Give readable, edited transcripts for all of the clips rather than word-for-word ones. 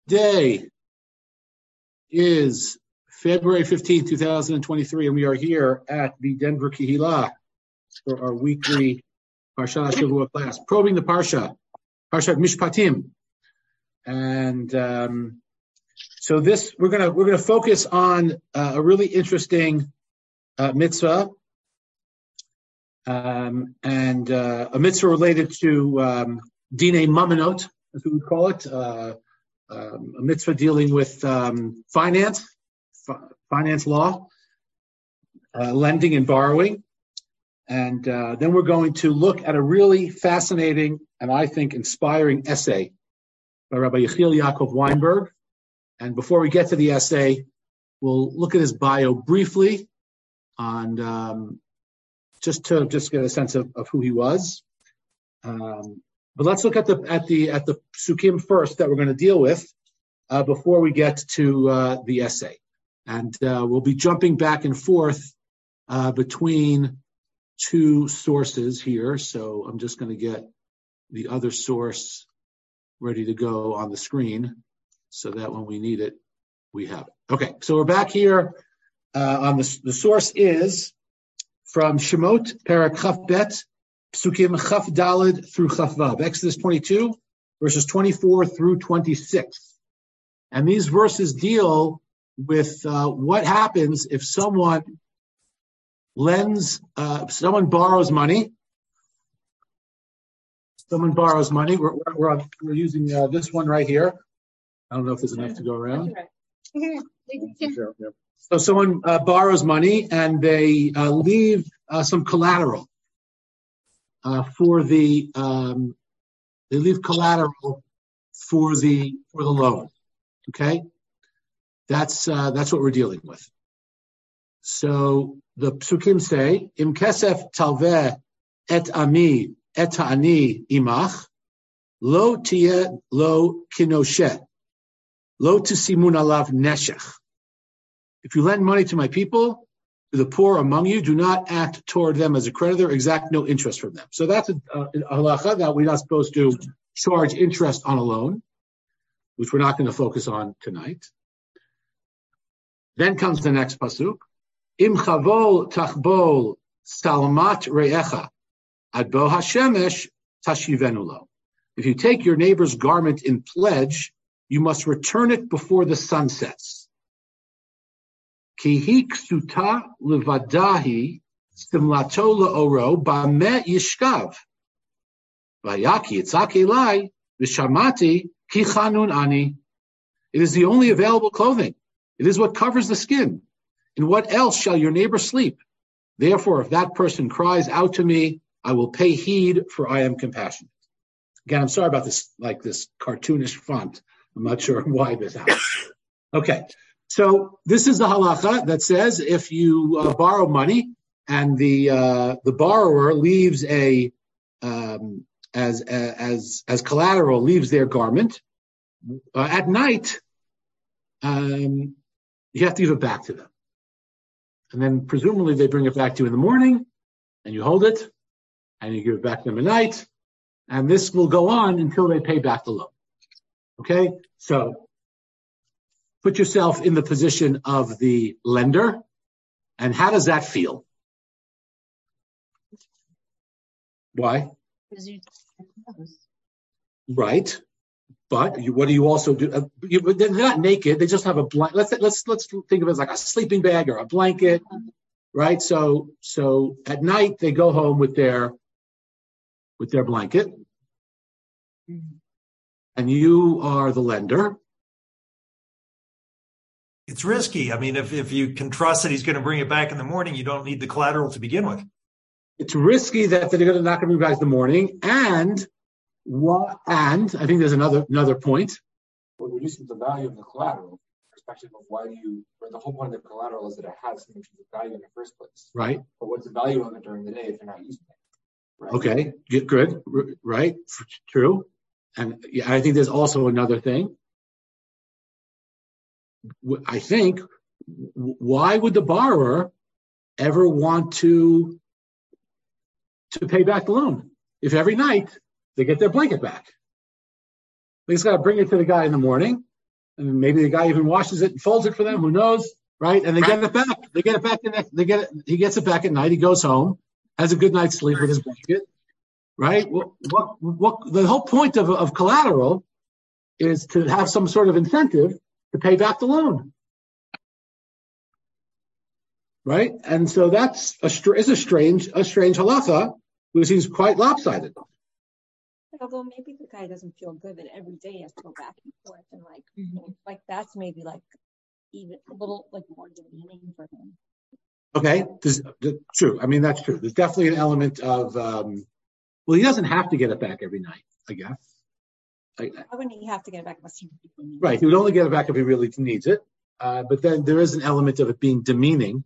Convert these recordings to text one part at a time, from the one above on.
Day is February 15th, 2023, and we are here at the Denver Kehillah for our weekly Parshat Shavua class, probing the Parshat Mishpatim. And so this we're gonna focus on a really interesting mitzvah, and a mitzvah related to Dinei Mamonot, as we would call it. A mitzvah dealing with finance law, lending and borrowing. And then we're going to look at a really fascinating and I think inspiring essay by Rabbi Yechiel Yaakov Weinberg. And before we get to the essay, we'll look at his bio briefly on just to get a sense of who he was. But let's look at the psukim first that we're going to deal with before we get to the essay, and we'll be jumping back and forth between two sources here. So I'm just going to get the other source ready to go on the screen, so that when we need it, we have it. Okay, so we're back here on the source is from Shemot Perek Chaf Bet. Psukim Chaf Daled through Chaf Vav, Exodus 22, verses 24 through 26. And these verses deal with what happens if someone borrows money. We're using this one right here. I don't know if there's enough to go around. So someone borrows money and they leave some collateral. They leave collateral for the loan. Okay, that's what we're dealing with. So the psukim say, "Im kesef talveh et ami et ani imach, lo tiye lo kinoshe, lo tisimun alav neshech." If you lend money to my people, to the poor among you, do not act toward them as a creditor, exact no interest from them. So that's a halacha that we're not supposed to charge interest on a loan, which we're not going to focus on tonight. Then comes the next pasuk. Im chavol tachbol salmat re'echa ad bo hashemesh tashivenu lo. If you take your neighbor's garment in pledge, you must return it before the sun sets. Ki ksuta levadahi simlato leoro bame yishkav. Vayaki itzak elai v'shamati ki chanun ani. It is the only available clothing. It is what covers the skin. In what else shall your neighbor sleep? Therefore, if that person cries out to me, I will pay heed, for I am compassionate. Again, I'm sorry about this cartoonish font. I'm not sure why this happened. Okay. So this is the halacha that says if you borrow money and the borrower leaves as collateral, leaves their garment at night, you have to give it back to them, and then presumably they bring it back to you in the morning, and you hold it, and you give it back to them at night, and this will go on until they pay back the loan. Okay, so put yourself in the position of the lender, and how does that feel? Why? Right, but what do you also do? They're not naked; they just have a blanket. Let's think of it as like a sleeping bag or a blanket, right? So at night they go home with their blanket, and you are the lender. It's risky. I mean, if you can trust that he's going to bring it back in the morning, you don't need the collateral to begin with. It's risky that they're not going to bring it back in the morning, and I think there's another point. Well, reducing the value of the collateral, perspective of the whole point of the collateral is that it has some value in the first place. Right. But what's the value of it during the day if you're not using it? Right? Okay, good. Right, true. And I think there's also another thing. I think, why would the borrower ever want to pay back the loan if every night they get their blanket back? They just got to bring it to the guy in the morning, and maybe the guy even washes it and folds it for them. Who knows, right? And they get it back. They get it back. He gets it back at night. He goes home, has a good night's sleep with his blanket, right? What the whole point of collateral is to have some sort of incentive to pay back the loan, right? And so that's a strange halacha, which seems quite lopsided. Although maybe the guy doesn't feel good that every day he has to go back and forth, and like that's maybe like even a little like more demeaning for him. Okay, true. I mean, that's true. There's definitely an element of he doesn't have to get it back every night, I guess. Why wouldn't he have to get it back unless he really needs it? Right, he would only get it back if he really needs it. But then there is an element of it being demeaning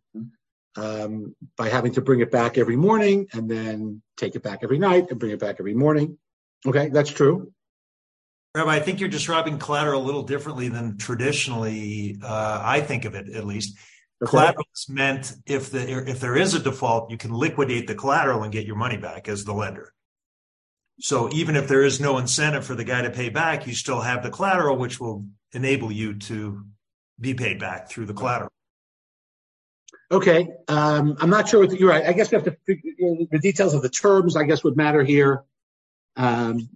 by having to bring it back every morning and then take it back every night and bring it back every morning. Okay, that's true. Rabbi, I think you're describing collateral a little differently than traditionally I think of it, at least. Okay. Collateral is meant if there is a default, you can liquidate the collateral and get your money back as the lender. So even if there is no incentive for the guy to pay back, you still have the collateral, which will enable you to be paid back through the collateral. Okay, I'm not sure. You're right. I guess we have to figure the details of the terms. I guess would matter here, and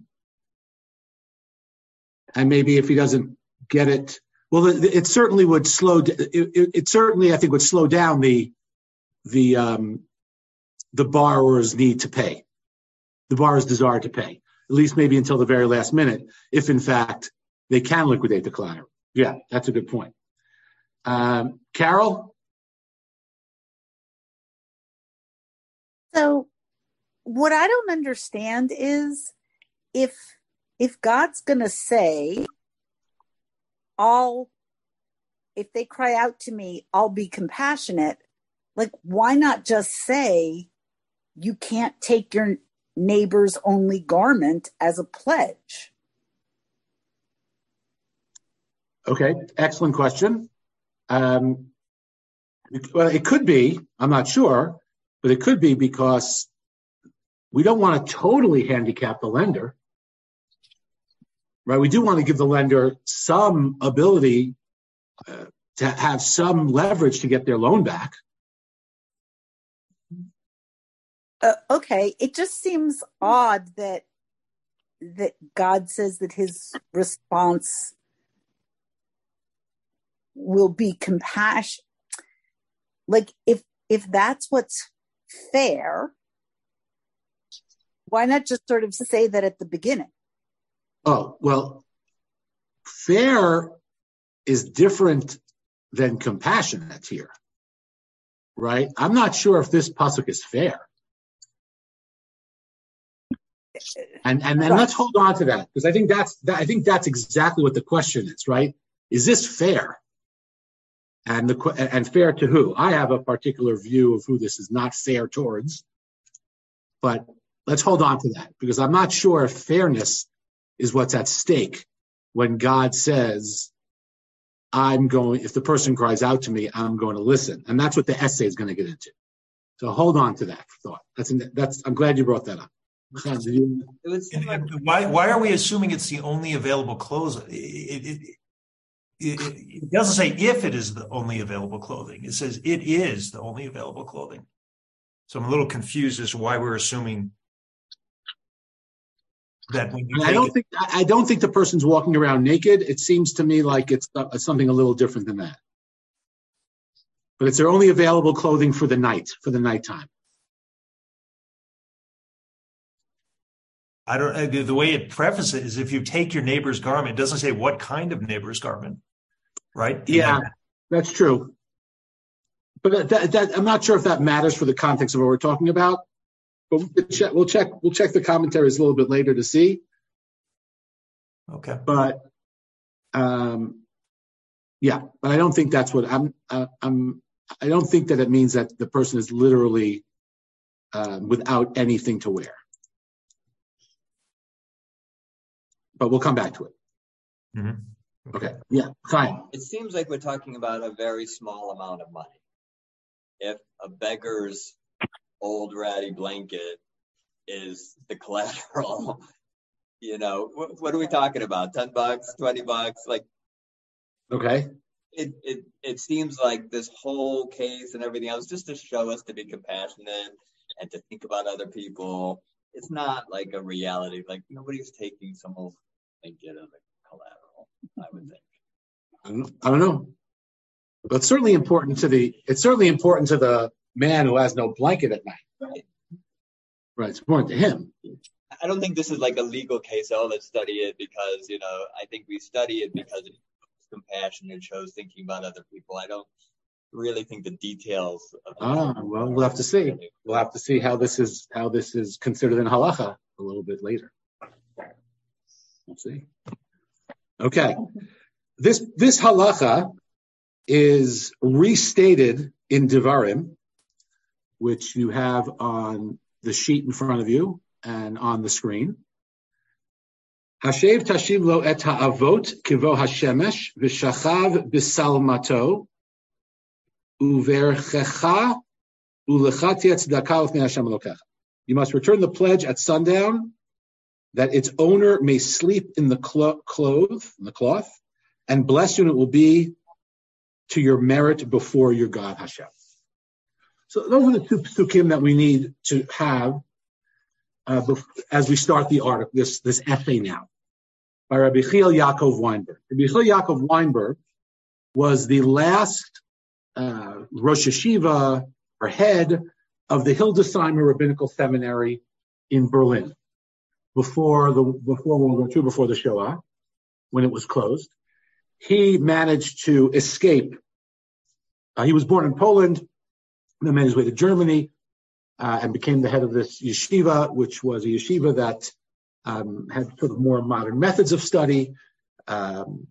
maybe if he doesn't get it, well, it certainly would slow. It certainly, I think, would slow down the borrower's need to pay, the borrower's desire to pay, at least maybe until the very last minute, if in fact they can liquidate the collateral. Yeah, that's a good point. Carol? So what I don't understand is if God's going to say, if they cry out to me, I'll be compassionate, like, why not just say you can't take your neighbor's only garment as a pledge? Okay, excellent question. Well, it could be, I'm not sure, but it could be because we don't want to totally handicap the lender, right? We do want to give the lender some ability to have some leverage to get their loan back. Okay, it just seems odd that God says that his response will be compassion. Like, if that's what's fair, why not just sort of say that at the beginning? Oh, well, fair is different than compassionate here, right? I'm not sure if this pasuk is fair. And then right. Let's hold on to that, because I think that's exactly what the question is, right? Is this fair? And fair to who? I have a particular view of who this is not fair towards, but let's hold on to that, because I'm not sure if fairness is what's at stake when God says, if the person cries out to me, I'm going to listen. And that's what the essay is going to get into. So hold on to that thought. I'm glad you brought that up. Why are we assuming it's the only available clothing? It doesn't say if it is the only available clothing. It says it is the only available clothing. So I'm a little confused as to why we're assuming that when you I don't think the person's walking around naked. It seems to me like it's something a little different than that. But it's their only available clothing for the nighttime. The way it prefaces it is if you take your neighbor's garment, it doesn't say what kind of neighbor's garment, right? Yeah, that's true. But that I'm not sure if that matters for the context of what we're talking about. But we'll check the commentaries a little bit later to see. Okay. But but I don't think that's what I don't think that it means that the person is literally without anything to wear. But we'll come back to it. Mm-hmm. Okay. Yeah, fine. It seems like we're talking about a very small amount of money. If a beggar's old ratty blanket is the collateral, what are we talking about? $10, $20? Like, Okay. It seems like this whole case and everything else just to show us to be compassionate and to think about other people. It's not like a reality. Like nobody's taking someone's blanket as a collateral, I would think. I don't know. But it's certainly important to the man who has no blanket at night. Right. It's important to him. I don't think this is like a legal case. Oh, let's study it because, I think we study it because it shows compassion. It shows thinking about other people. I don't really think the details of well, we'll have to see. We'll have to see how this is considered in halacha a little bit later. We'll see. Okay. This halacha is restated in Devarim, which you have on the sheet in front of you and on the screen. Hashev tashiv lo et ha'avot kivo hashemesh v'shachav b'salmato uverchecha ulecha tieh tzedakah l'fnei Hashem Elokecha. You must return the pledge at sundown, that its owner may sleep in the cloth, and bless you, and it will be to your merit before your God Hashem. So those are the two psukim that we need to have as we start the article, this essay now, by Rabbi Yechiel Yaakov Weinberg. Rabbi Yechiel Yaakov Weinberg was the last Rosh Yeshiva or head of the Hildesheimer Rabbinical Seminary in Berlin before World War II, before the Shoah, when it was closed. He managed to escape. He was born in Poland, then made his way to Germany, and became the head of this yeshiva, which was a yeshiva that had sort of more modern methods of study, and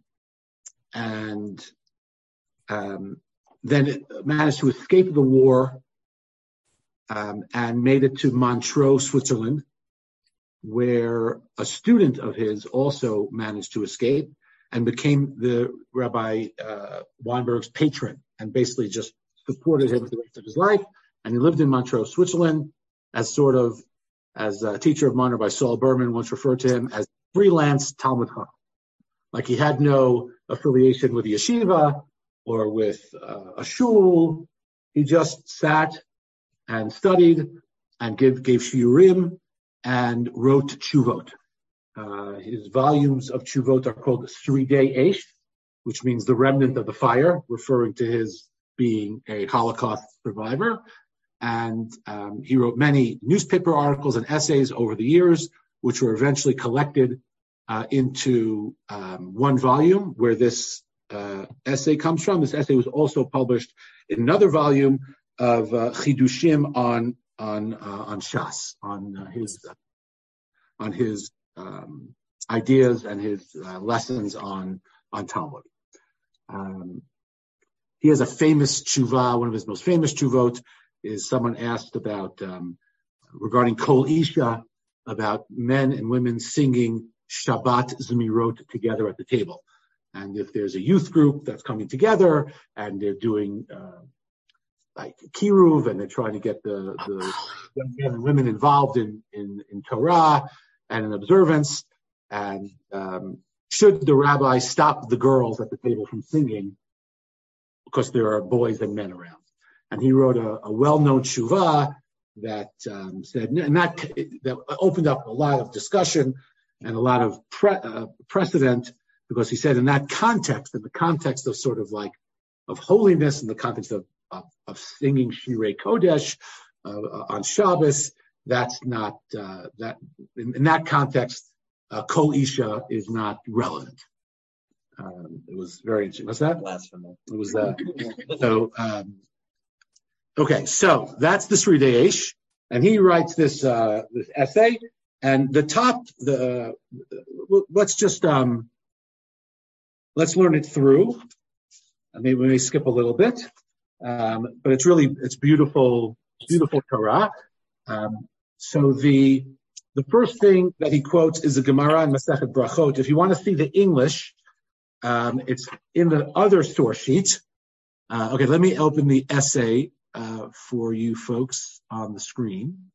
then it managed to escape the war and made it to Montreux, Switzerland, where a student of his also managed to escape and became the Rabbi Weinberg's patron, and basically just supported him for the rest of his life. And he lived in Montreux, Switzerland, as a teacher of mine. By Saul Berman once referred to him as freelance Talmud Chacham. Like he had no affiliation with the yeshiva or with a shul. He just sat and studied and gave shiurim and wrote tshuvot. His volumes of tshuvot are called Sridei Eish, which means the remnant of the fire, referring to his being a Holocaust survivor. And he wrote many newspaper articles and essays over the years, which were eventually collected into one volume, where this essay comes from. This essay was also published in another volume of Chidushim on Shas, on his ideas and his lessons on Talmud. He has a famous tshuva. One of his most famous tshuvot is someone asked about regarding Kol Isha, about men and women singing Shabbat Zmirot together at the table. And if there's a youth group that's coming together and they're doing like Kiruv, and they're trying to get the young men and women involved in Torah and in observance, and should the rabbi stop the girls at the table from singing because there are boys and men around? And he wrote a well-known tshuva that said, and that opened up a lot of discussion and a lot of precedent, because he said in that context, in the context of sort of like of holiness, in the context of singing Shirei Kodesh on Shabbos, that's not that in that context, Kol Isha is not relevant. It was very interesting. What's that? Blasphemy. It was so. Okay, so that's the Sridei Eish, and he writes this essay, and the top, let's learn it through. Maybe we may skip a little bit, but it's beautiful Torah. So the first thing that he quotes is the Gemara in Masechet Brachot. If you want to see the English, it's in the other source sheet. Okay, let me open the essay for you folks on the screen.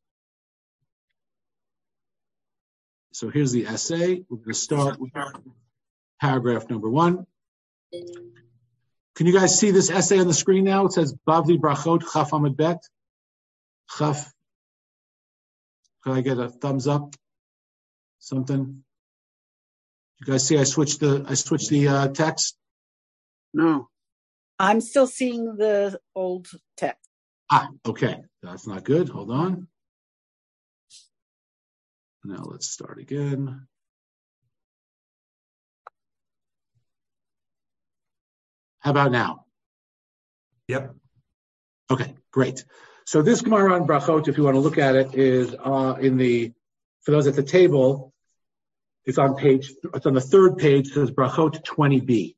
So here's the essay. We're going to start with paragraph number 1. Can you guys see this essay on the screen now? It says Bavli Brachot Chaf Amud Bet. Chaf. Can I get a thumbs up? Something. You guys see I switched the text? No. I'm still seeing the old text. Okay. That's not good. Hold on. Now let's start again. How about now? Yep. Okay, great. So this Gemara on Brachot, if you want to look at it, is for those at the table, it's on the third page, it says Brachot 20b.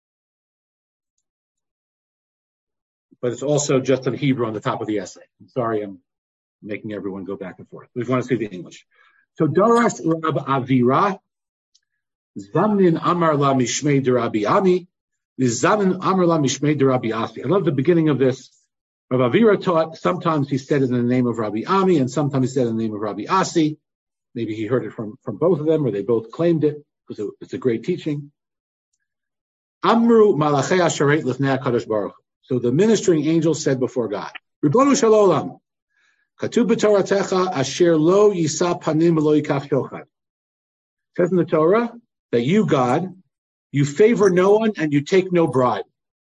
But it's also just in Hebrew on the top of the essay. I'm sorry, I'm making everyone go back and forth. We want to see the English. So Doras Rab Avira, Zamnin Amar La Mishmei Derabi Ami, Zamnin Amar La Mishmei Derabi Asi. I love the beginning of this. Rav Avira taught, sometimes he said it in the name of Rabbi Ami, and sometimes he said it in the name of Rabbi Asi. Maybe he heard it from both of them, or they both claimed it, because it's a great teaching. Amru Malachei Asharet Lifnei HaKadosh Baruch. So the ministering angels said before God, Ribono Shalom, Katuv b'Toratecha asher lo yisa panim v'lo yikach shochad. It says in the Torah that you, God, you favor no one and you take no bribe.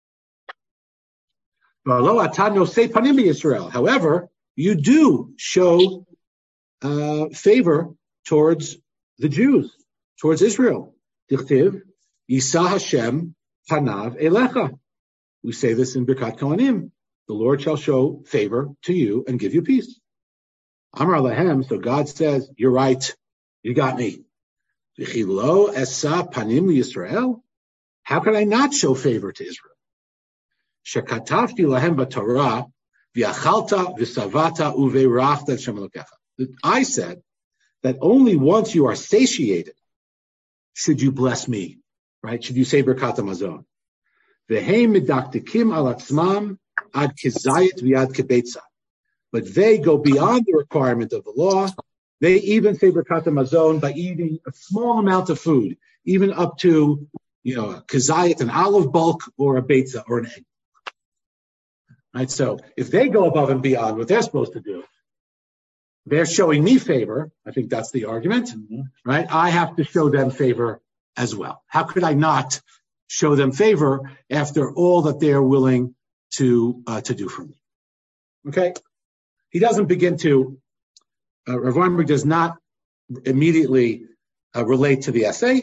However, you do show favor towards the Jews, towards Israel. Dichtiv, Yisa Hashem panav elecha. We say this in Birkat Kohanim. The Lord shall show favor to you and give you peace. Amar Lahem, so God says, you're right. You got me. V'chilo esa panim Yisrael. How can I not show favor to Israel? Shekatavti lahem b'Torah v'achalta v'savata uve'rachta Hashem Elokecha. I said that only once you are satiated should you bless me, right? Should you say Birkat Hamazon? V'hei medaktikim al atzmam ad kizayit v'ad kebetza. But they go beyond the requirement of the law. They even say Birkat Hamazon by eating a small amount of food, even up to, a kazayit, an olive bulk, or a betza, or an egg. Right? So if they go above and beyond what they're supposed to do, they're showing me favor. I think that's the argument, right? I have to show them favor as well. How could I not show them favor after all that they're willing to do for me? Okay? He doesn't begin to, Rav Weinberg does not immediately relate to the essay.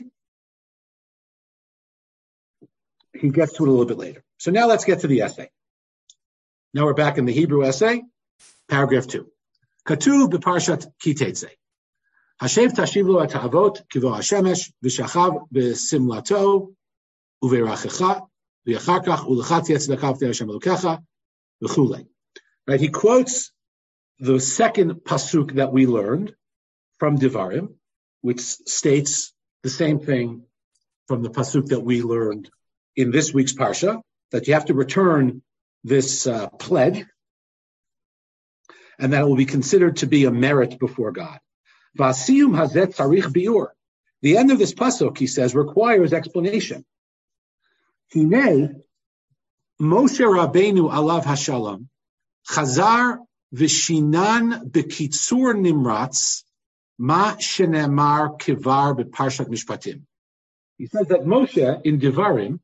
He gets to it a little bit later. So now let's get to the essay. Now we're back in the Hebrew essay, paragraph 2. Katuv b'parshat Kiteitzei. Hashev tashiv lo atavot kivo hashemesh v'shachav b'simlato uve'rachecha v'yachar kach ulechat yetzedakav te Hashem Elokecha v'chulei. Right, he quotes the second pasuk that we learned from Devarim, which states the same thing from the pasuk that we learned in this week's parsha, that you have to return this pledge, and that it will be considered to be a merit before God. V'asiyum hazet tzarich biur. The end of this pasuk, he says, requires explanation. Hinei Moshe Rabbeinu alav hashalom chazar v'shinan b'kitzur nimratz ma shenemar kivar b'parshat mishpatim. He says that Moshe in Devarim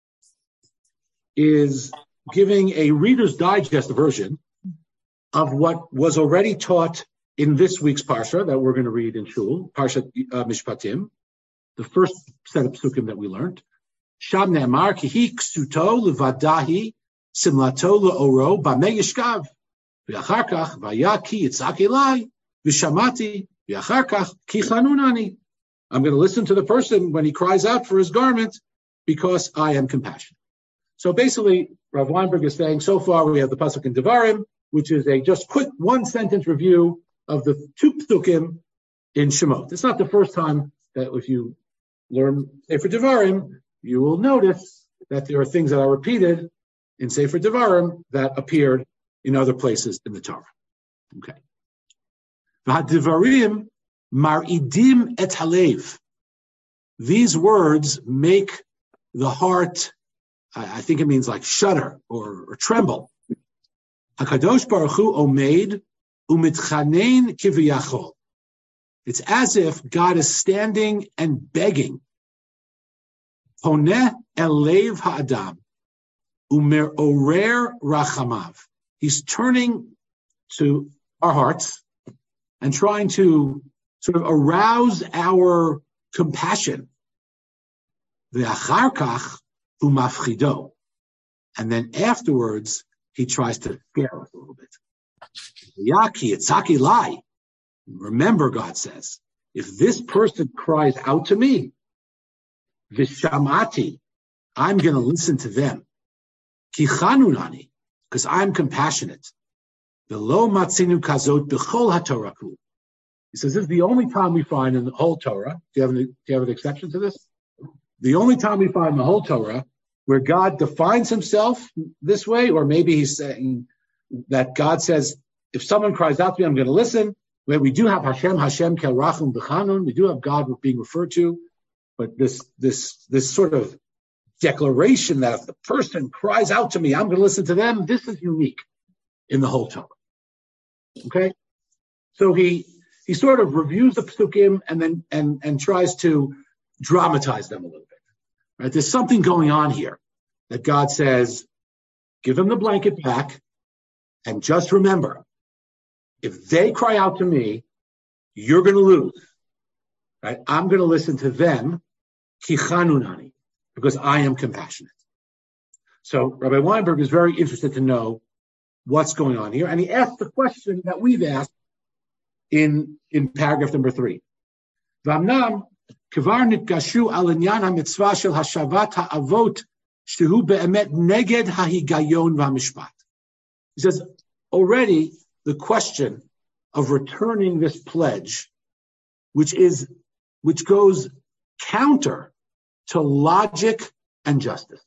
is giving a Reader's Digest version of what was already taught in this week's parsha that we're going to read in Shul, Parshat Mishpatim, the first set of psukim that we learned. Sham ne'amar kihi ksuto levadahi simlato le'oro b'mei yishkav v'achar kach v'aya ki yitzak elai v'shamati v'achar kach ki chanunani. I'm going to listen to the person when he cries out for his garment because I am compassionate. So basically, Rav Weinberg is saying, so far we have the pasuk in Devarim, which is a just quick one-sentence review of the two psukim in Shemot. It's not the first time that if you learn Sefer Devarim, you will notice that there are things that are repeated in Sefer Devarim that appeared in other places in the Torah. Okay. V'hadevarim mar'idim et halev. These words make the heart I think it means like shudder or tremble. HaKadosh Baruch Hu omeid umitchanein kiviyachol. It's as if God is standing and begging. Poneh elev ha'adam umerorer rachamav. He's turning to our hearts and trying to sort of arouse our compassion. Ve'achar kach umafchido. And then afterwards, he tries to scare us a little bit. Yaki etzaki lai. Remember, God says, if this person cries out to me, vishamati, I'm going to listen to them. Ki chanunani, because I'm compassionate. V'lo matzinu kazot b'chol haTorah. He says this is the only time we find in the whole Torah. Do you have an exception to this? The only time we find in the whole Torah where God defines himself this way, or maybe he's saying that God says, if someone cries out to me, I'm going to listen. Where we do have Hashem kel rachum b'chanun, we do have God being referred to, but this sort of declaration that if the person cries out to me, I'm going to listen to them, this is unique in the whole Torah. Okay? So he sort of reviews the psukim and then tries to dramatize them a little bit. Right? There's something going on here that God says, give them the blanket back, and just remember, if they cry out to me, you're going to lose. Right? I'm going to listen to them, ki chanunani, because I am compassionate. So Rabbi Weinberg is very interested to know what's going on here, and he asked the question that we've asked in paragraph number 3. V'amnam kvar nitgashu al inyan hamitzvah shel hashavat ha'avot shehu be'emet neged hahigayon v'hamishpat. He says, already the question of returning this pledge, which goes counter to logic and justice.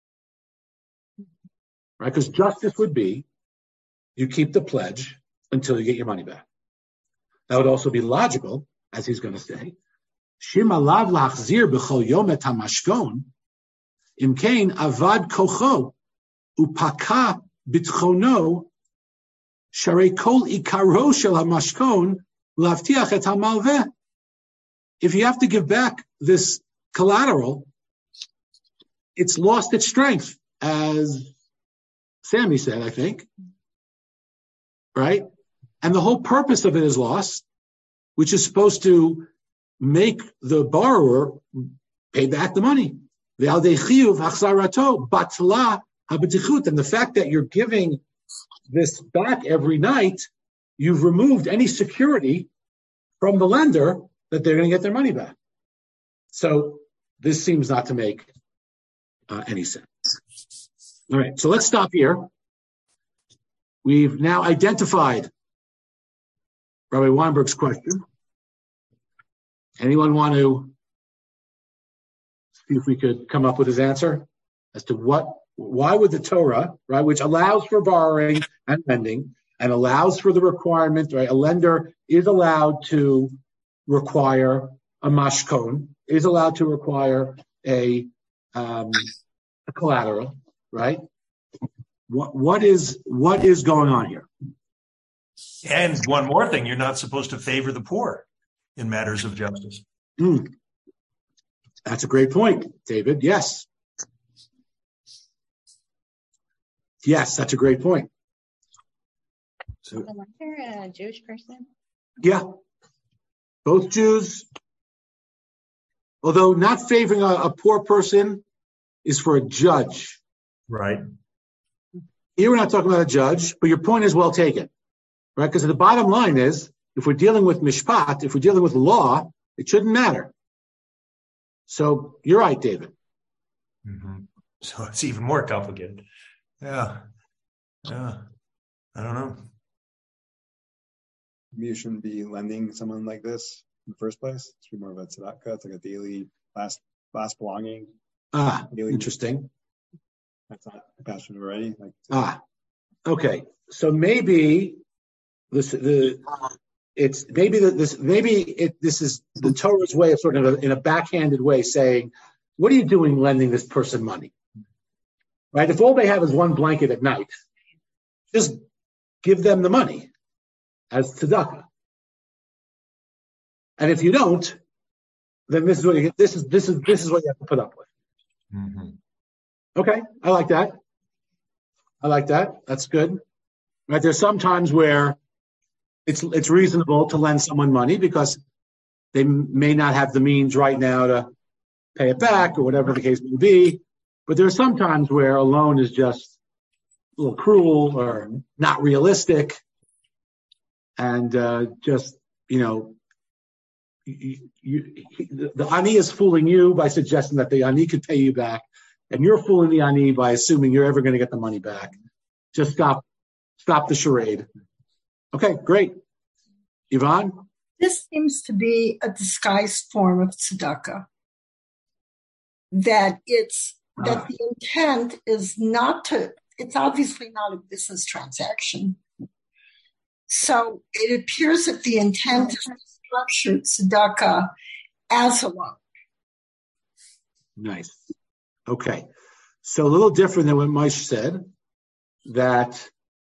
Right? Because justice would be you keep the pledge until you get your money back. That would also be logical, as he's going to say. Shim alav lachzir b'chol yom et hamashkon, im kein avad kocho upaka bitchono sharei kol ikaro shel hamashkon lavtiach et hamalveh. If you have to give back this collateral, it's lost its strength, as Sammy said, I think. Right? And the whole purpose of it is lost, which is supposed to make the borrower pay back the money. And the fact that you're giving this back every night, you've removed any security from the lender that they're going to get their money back. So this seems not to make any sense. All right, so let's stop here. We've now identified Rabbi Weinberg's question. Anyone want to see if we could come up with his answer as to why would the Torah, right, which allows for borrowing and lending and allows for the requirement, right, a lender is allowed to require a mashkon, is allowed to require a collateral, right? What is going on here? And one more thing, you're not supposed to favor the poor in matters of justice. That's a great point, David. Yes, that's a great point. So, Was there a Jewish person? Yeah, both Jews, although not favoring a poor person is for a judge. Right. Here we're not talking about a judge, but your point is well taken, right? Because the bottom line is, if we're dealing with mishpat, if we're dealing with law, it shouldn't matter. So you're right, David. Mm-hmm. So it's even more complicated. Yeah. I don't know. You shouldn't be lending someone like this in the first place. It should be more of a tzedakah. It's like a daily last belonging. Daily. Interesting. That's not compassionate already. Okay. So maybe this is the Torah's way of sort of in a backhanded way saying, what are you doing lending this person money? right? If all they have is one blanket at night, just give them the money as tzedakah. And if you don't, then this is what you get. This is what you have to put up with. Mm-hmm. Okay, I like that. That's good. Right? There's some times where it's reasonable to lend someone money because they may not have the means right now to pay it back or whatever the case may be. But there are some times where a loan is just a little cruel or not realistic, and just the ani is fooling you by suggesting that the ani could pay you back, and you're fooling the ani by assuming you're ever going to get the money back. Just stop the charade. Okay, great. Yvonne? This seems to be a disguised form of tzedakah. That the intent is it's obviously not a business transaction. So it appears that the intent is to structure tzedakah as a loan. Nice. Okay. So a little different than what Moshe said, that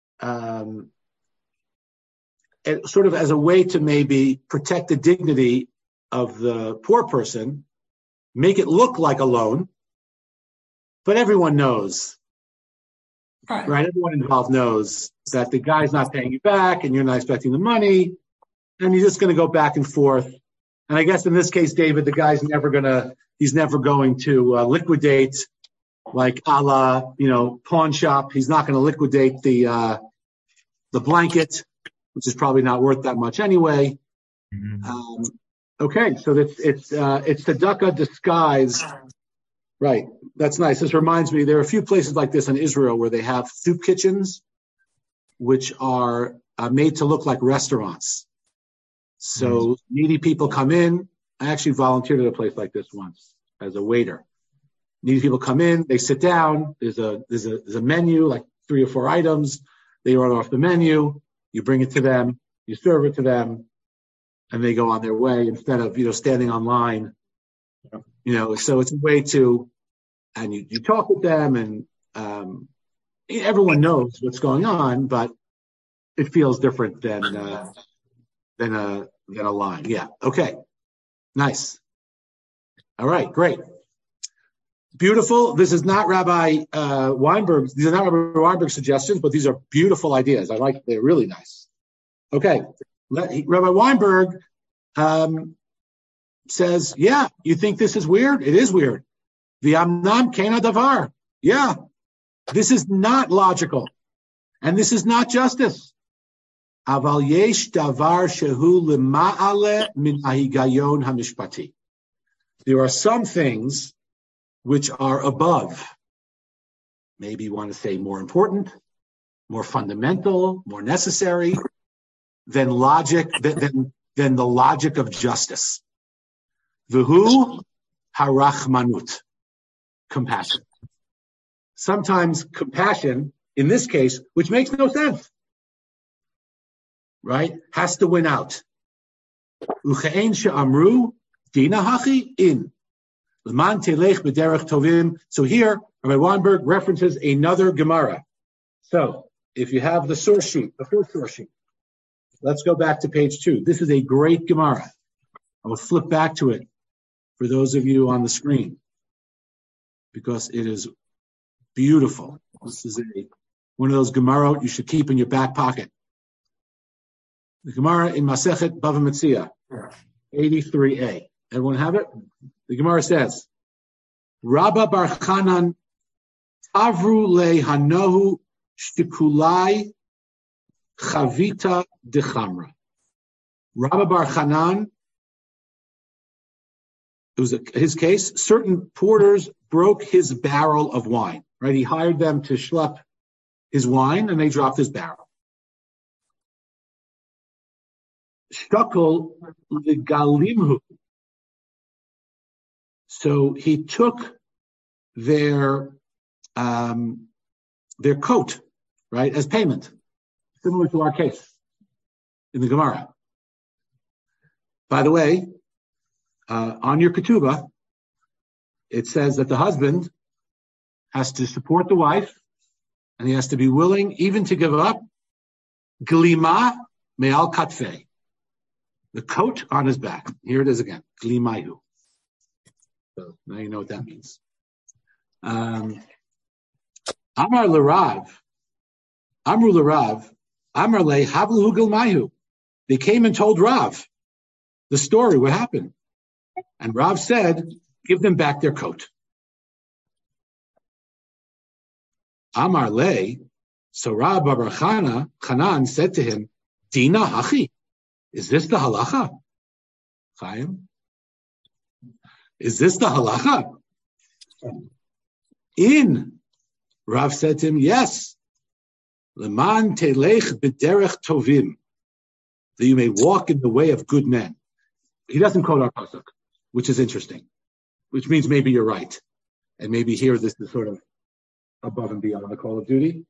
sort of as a way to maybe protect the dignity of the poor person, make it look like a loan, but everyone knows, right? Everyone involved knows that the guy's not paying you back and you're not expecting the money, and you're just going to go back and forth. And I guess in this case, David, the guy's never going to liquidate, like a la, pawn shop. He's not going to liquidate the blanket, which is probably not worth that much anyway. Mm-hmm. Okay, so it's tzedakah disguised. Right, that's nice. This reminds me, there are a few places like this in Israel where they have soup kitchens, which are made to look like restaurants. So needy people come in. I actually volunteered at a place like this once as a waiter. Needy people come in, they sit down. There's a menu, like 3 or 4 items. They order off the menu. You bring it to them. You serve it to them. And they go on their way instead of, standing online, so it's a way to, and you talk with them, and everyone knows what's going on, but it feels different than a line. Yeah. Okay. Nice. All right. Great. Beautiful. This is not Rabbi Weinberg. These are not Rabbi Weinberg's suggestions, but these are beautiful ideas. They're really nice. Okay. Rabbi Weinberg says, yeah, you think this is weird? It is weird. V'amnam kena davar. Yeah, this is not logical. And this is not justice. Aval yesh davar shehu lema'ale min hahigayon hamishpati. There are some things which are above. Maybe you want to say more important, more fundamental, more necessary than logic, than the logic of justice. V'hu harachmanut, compassion. Sometimes compassion, in this case, which makes no sense, right, has to win out. Uchein she'amru dina hachi in l'man telech b'derech tovim. So here, Rabbi Weinberg references another Gemara. So if you have the source sheet, the full source sheet, let's go back to page 2. This is a great Gemara. I will flip back to it for those of you on the screen because it is beautiful. This is one of those Gemara you should keep in your back pocket. The Gemara in Masechet Bava Metzia, 83a. Everyone have it? The Gemara says, Rabba bar Chanan tavru le hanohu shtikulai chavita dechamra. Rabba bar Chanan, it was his case, certain porters broke his barrel of wine, right? He hired them to schlep his wine and they dropped his barrel. Shtakol legalimhu. So he took their coat, right, as payment, similar to our case in the Gemara. By the way, on your ketubah, it says that the husband has to support the wife, and he has to be willing even to give up glima me'al katfei, the coat on his back. Here it is again, glimayu. So now you know what that means. Amar l'Rav, Amru l'Rav, Amar le havlu glmayu. They came and told Rav the story, what happened. And Rav said, give them back their coat. Amar le, so Rav Bar Chanan said to him, Dina hachi, is this the halacha? Chaim? Is this the halacha? Rav said to him, yes. Leman telech b'derech tovim, that you may walk in the way of good men. He doesn't quote our pasuk, which is interesting, which means maybe you're right. And maybe here this is sort of above and beyond the call of duty.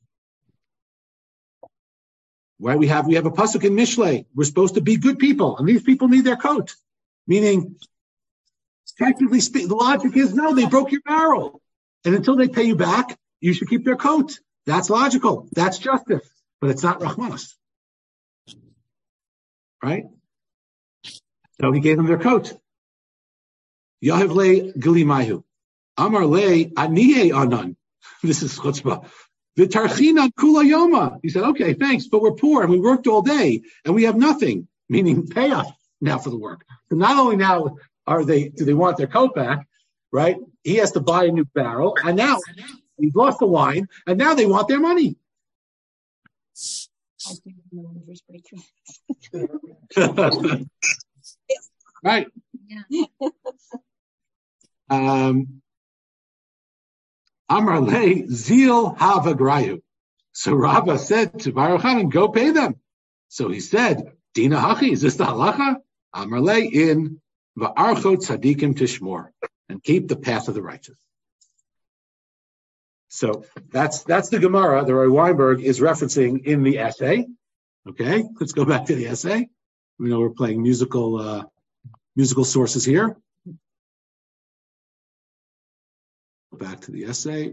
Why we have a pasuk in Mishlei. We're supposed to be good people, and these people need their coat. Meaning, technically speaking, the logic is, no, they broke your barrel. And until they pay you back, you should keep their coat. That's logical. That's justice. But it's not Rahmanas. Right? So he gave them their coat. Yahav le gilimayu. Amar le aniye anan. This is chutzpah. V'tarchinan kula yoma. He said, okay, thanks, but we're poor and we worked all day and we have nothing. Meaning pay us now for the work. So not only now do they want their coat back, right? He has to buy a new barrel, and now he's lost the wine, and now they want their money. Right. Yeah. Amar le zil havagrayu. So Rava said to Baruch Hanan, go pay them. So he said, Dina hachi, is this the halacha? Amar le in va'archot tzadikim tishmor, and keep the path of the righteous. So that's the Gemara that Roy Weinberg is referencing in the essay. Okay, let's go back to the essay. We know we're playing musical sources here. Back to the essay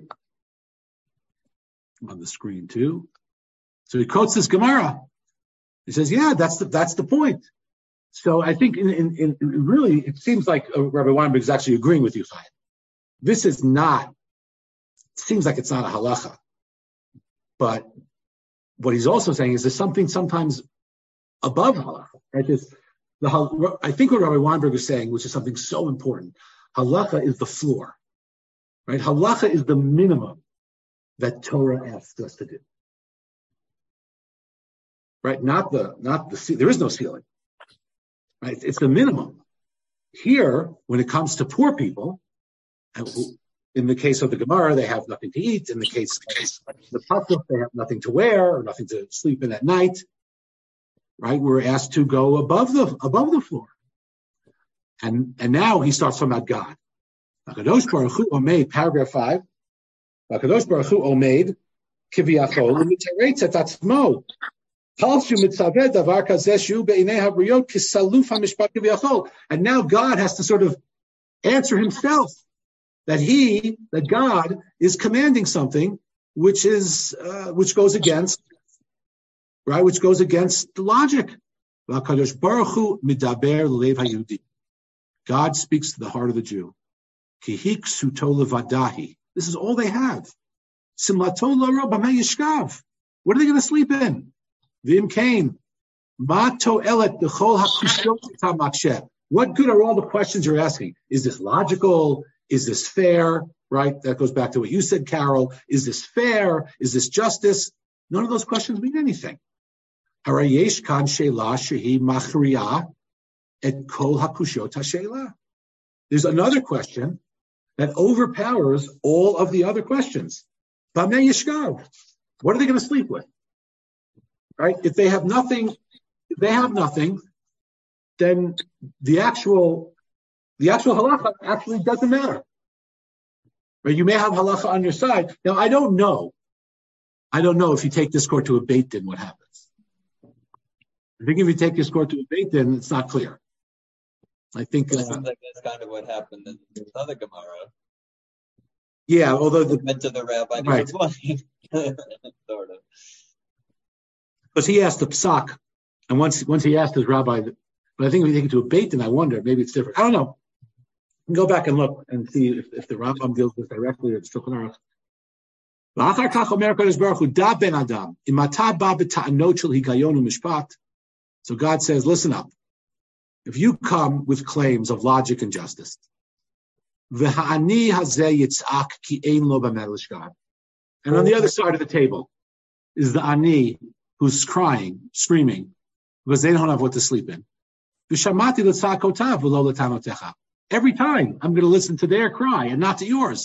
on the screen too. So he quotes this Gemara. He says, "Yeah, that's the point." So I think in really, it seems like Rabbi Weinberg is actually agreeing with you, Chaim. This is not. It seems like it's not a halacha, but what he's also saying is there's something sometimes above halacha. Right? I think what Rabbi Weinberg is saying, which is something so important, halacha is the floor. Right? Halacha is the minimum that Torah asks us to do. Right? Not the there is no ceiling. Right? It's the minimum. Here, when it comes to poor people, in the case of the Gemara, they have nothing to eat. In the case of the pasuk, they have nothing to wear or nothing to sleep in at night. Right? We're asked to go above the floor. And now he starts talking about God. HaKadosh Baruch Hu Omeid, paragraph 5. HaKadosh Baruch Hu Omeid, Kiviyachol, U'mitaretz et atzmo. Palshu mitzaveh davar kazeh shu be'inei habriyot kisaluf hamishpat kiviyachol. And now God has to sort of answer himself that God is commanding something which goes against the logic. HaKadosh Baruch Hu midaber lev hayudi. God speaks to the heart of the Jew. Kihik suto levadahi. This is all they have. Simlato laro b'mei yishkav. What are they going to sleep in? V'im kain. Ma to'elet b'chol hakushot tamaksheh. What good are all the questions you're asking? Is this logical? Is this fair? Right? That goes back to what you said, Carol. Is this fair? Is this justice? None of those questions mean anything. Harayesh kan she'la shehi machriya et kol hakushot ha'she'la. There's another question that overpowers all of the other questions. Bamei yishkav. What are they going to sleep with? Right? If they have nothing, then the actual halacha actually doesn't matter. Right? You may have halacha on your side. Now, I don't know if you take this court to a Beit Din, what happens. I think if you take this court to a Beit Din, it's not clear. I think it seems like that's kind of what happened in this other Gemara. Yeah, although meant to the rabbi, right. it's funny. Sort of. Because he asked the psak, and once he asked his rabbi, but I think if you take it to a beit, then I wonder maybe it's different. I don't know. You can go back and look and see if the Rambam deals with directly or it's Shulchan Aruch. So God says, listen up. If you come with claims of logic and justice, and on the other side of the table is the ani who's crying, screaming, because they don't have what to sleep in. Every time I'm going to listen to their cry and not to yours.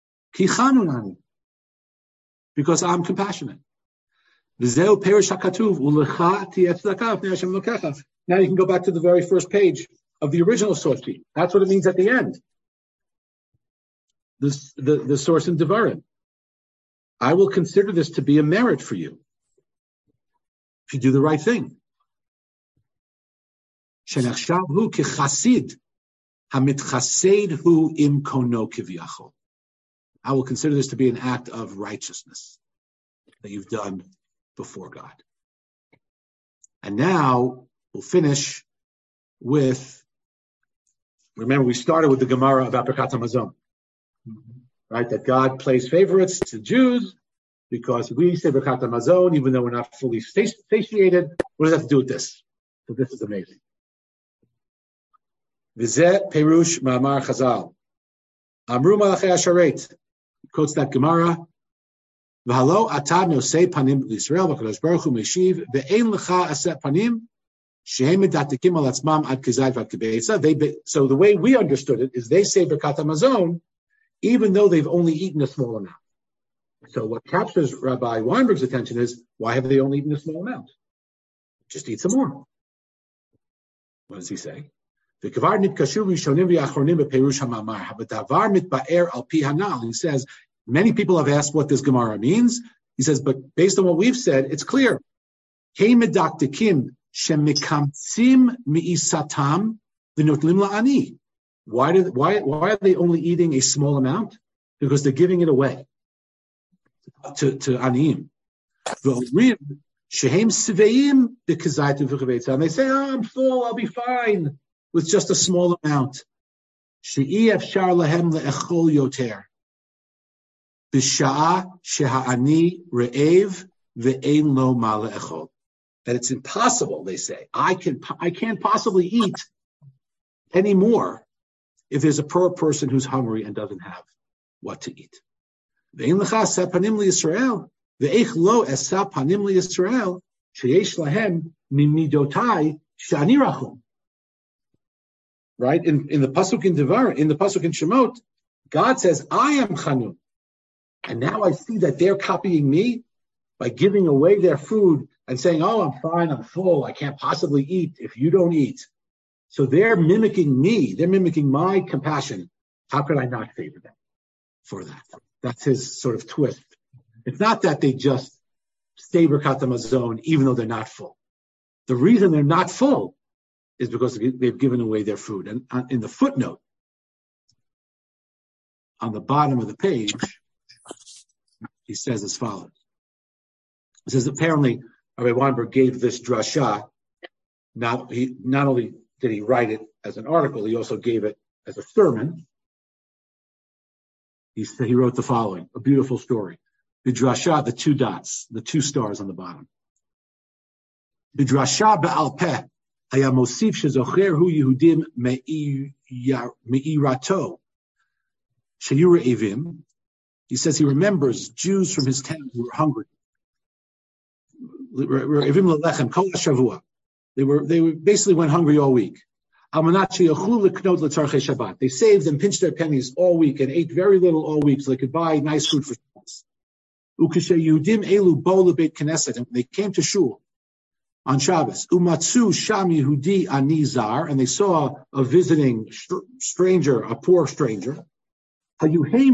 Because I'm compassionate. Now you can go back to the very first page of the original source sheet. That's what it means at the end. The source in Devarim. I will consider this to be a merit for you if you do the right thing. I will consider this to be an act of righteousness that you've done before God. And now we'll finish with, remember we started with the Gemara about Birkat HaMazon, right? That God plays favorites to Jews because we say Birkat HaMazon even though we're not fully satiated. What does that have to do with this? So this is amazing. V'zeh Perush Ma'amar Chazal. Amru Malachei Asharet. Quotes that Gemara. V'halo atad nosei panim l'Yisrael v'kadosh baruch hu meshiv ve'ein lecha aset panim shehem medatikim al atzmam ad kizayt v'ad kibeitza. So the way we understood it is they say Birkat HaMazon even though they've only eaten a small amount. So what captures Rabbi Weinberg's attention is, why have they only eaten a small amount? Just eat some more. What does he say? He says, many people have asked what this Gemara means. He says, but based on what we've said, it's clear. Why are they only eating a small amount? Because they're giving it away to Aniyim. And they say, oh, I'm full, I'll be fine with just a small amount. That it's impossible, they say. I can't possibly eat any more if there's a poor person who's hungry and doesn't have what to eat. Right? In the Pasuk in Devar, in the Pasuk in Shemot, God says, I am Chanun. And now I see that they're copying me by giving away their food and saying, oh, I'm fine, I'm full, I can't possibly eat if you don't eat. So they're mimicking me, they're mimicking my compassion. How could I not favor them for that? That's his sort of twist. It's not that they just stay Birkat HaMazon even though they're not full. The reason they're not full is because they've given away their food. And in the footnote, on the bottom of the page, he says as follows. He says apparently Rabbi Weinberg gave this drasha, not only did he write it as an article, he also gave it as a sermon. He wrote the following, a beautiful story. The drasha, the two dots, the two stars on the bottom. The drasha ba'al peh haya mosif shezocher hu Yehudim me'irato sheyu re'evim. He says he remembers Jews from his town who were hungry. Re'evim lelechem kol hashavua. They basically went hungry all week. They saved and pinched their pennies all week and ate very little all week so they could buy nice food for Shabbos. And they came to Shul on Shabbos. Umatsu sham Yehudi anizar, and they saw a visiting stranger, a poor stranger. They would be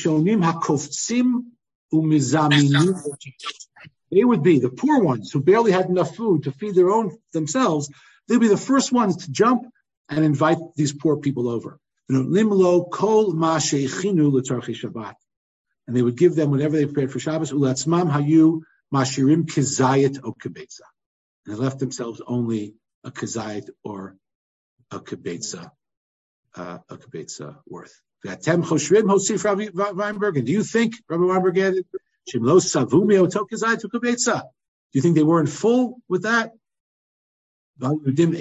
the poor ones who barely had enough food to feed themselves. They'd be the first ones to jump and invite these poor people over. and they would give them whatever they prepared for Shabbos. Ulatzmam hayu mashirim kizayit o kibetza. And they left themselves only a kizayit or a kibetza worth. V'atem choshrim hosif Rabbi Weinberg. And do you think, Rabbi Weinberg added, shim lo savu me'oto kizayit o kibetza? Do you think they weren't full with that? Of course they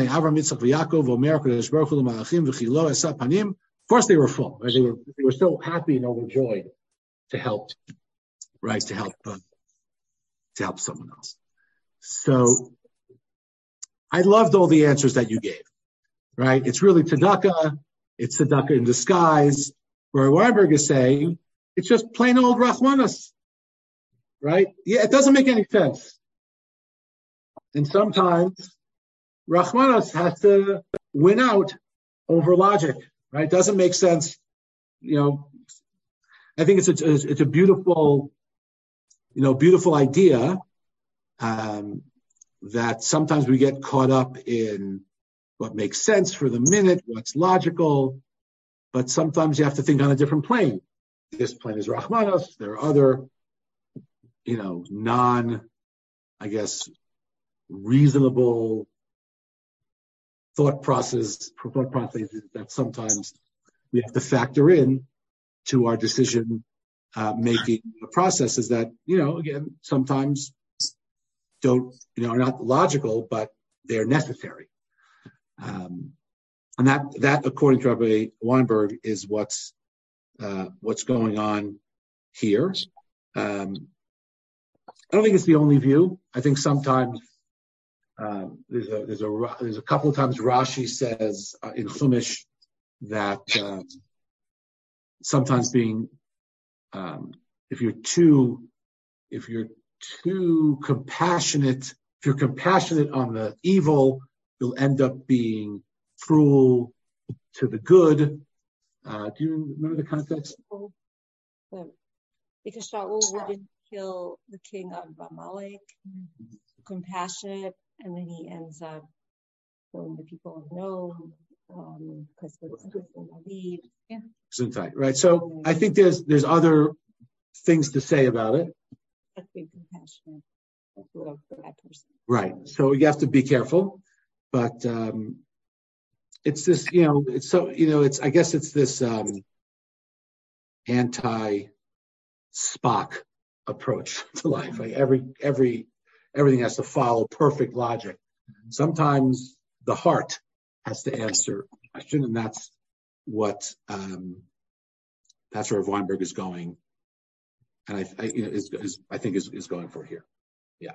were full. Right? They were so happy and overjoyed to help, right? To help someone else. So I loved all the answers that you gave. Right? It's really tzedakah. It's tzedakah in disguise. Where Weinberg is saying it's just plain old rachmanas. Right? Yeah, it doesn't make any sense. And sometimes Rachmanos has to win out over logic, right? Doesn't make sense. I think it's a beautiful, beautiful idea that sometimes we get caught up in what makes sense for the minute, what's logical, but sometimes you have to think on a different plane. This plane is Rachmanos. There are other, reasonable thought processes that sometimes we have to factor in to our decision making processes that, again, sometimes are not logical, but they're necessary. And that, according to Rabbi Weinberg, is what's going on here. I don't think it's the only view. I think sometimes there's a couple of times Rashi says in Chumash that sometimes being if you're too compassionate, if you're compassionate on the evil, you'll end up being cruel to the good. Do you remember the context? Because Shaul wouldn't kill the king of Amalek, compassionate, and then he ends up killing the people of No, because they're leave. Yeah. Right. So I think there's other things to say about it. That's being compassionate for that person. Right. So you have to be careful, but it's this, it's so, I guess it's this anti-Spock approach to life. Like everything has to follow perfect logic. Sometimes the heart has to answer the question, and that's what where Weinberg is going, and I think is going for here. Yeah.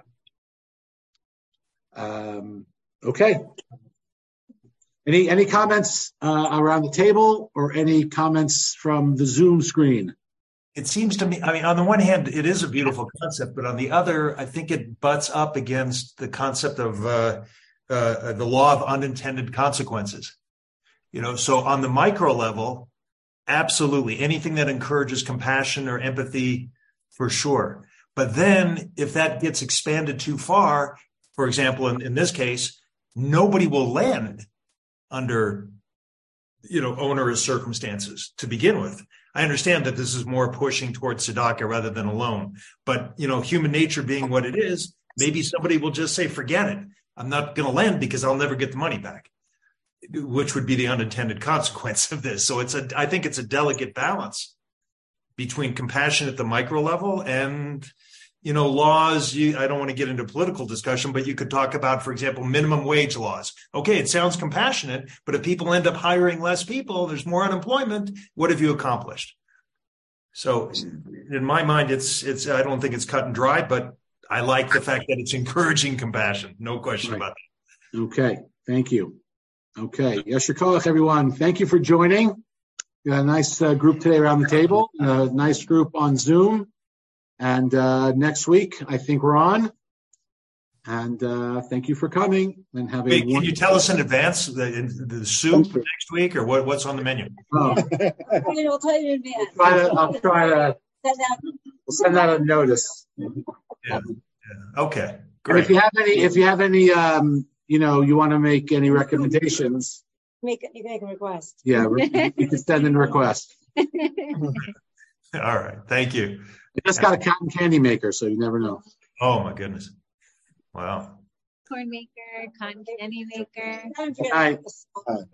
Okay. Any comments around the table, or any comments from the Zoom screen? It seems to me, on the one hand, it is a beautiful concept, but on the other, I think it butts up against the concept of the law of unintended consequences. So on the micro level, absolutely, anything that encourages compassion or empathy, for sure. But then if that gets expanded too far, for example, in this case, nobody will land under, onerous circumstances to begin with. I understand that this is more pushing towards tzedakah rather than a loan, but, human nature being what it is, maybe somebody will just say, forget it. I'm not going to lend because I'll never get the money back, which would be the unintended consequence of this. So I think it's a delicate balance between compassion at the micro level and, laws. I don't want to get into political discussion, but you could talk about, for example, minimum wage laws. Okay, it sounds compassionate, but if people end up hiring less people, there's more unemployment. What have you accomplished? So in my mind, it's I don't think it's cut and dry, but I like the fact that it's encouraging compassion. No question about that. Okay, thank you. Okay, Yasher Koach, everyone. Thank you for joining. We got a nice group today around the table, a nice group on Zoom. And next week, I think we're on. And thank you for coming and having. Wait, can you tell us in advance the soup next week, or what's on the menu? We'll tell you in advance. I'll try to send out a notice. Yeah. Okay. Great. And if you have any, you want to make any recommendations. You can make a request. Yeah, you can send in a request. All right. Thank you. I just got a cotton candy maker, so you never know. Oh, my goodness. Wow. Corn maker, cotton candy maker. All right.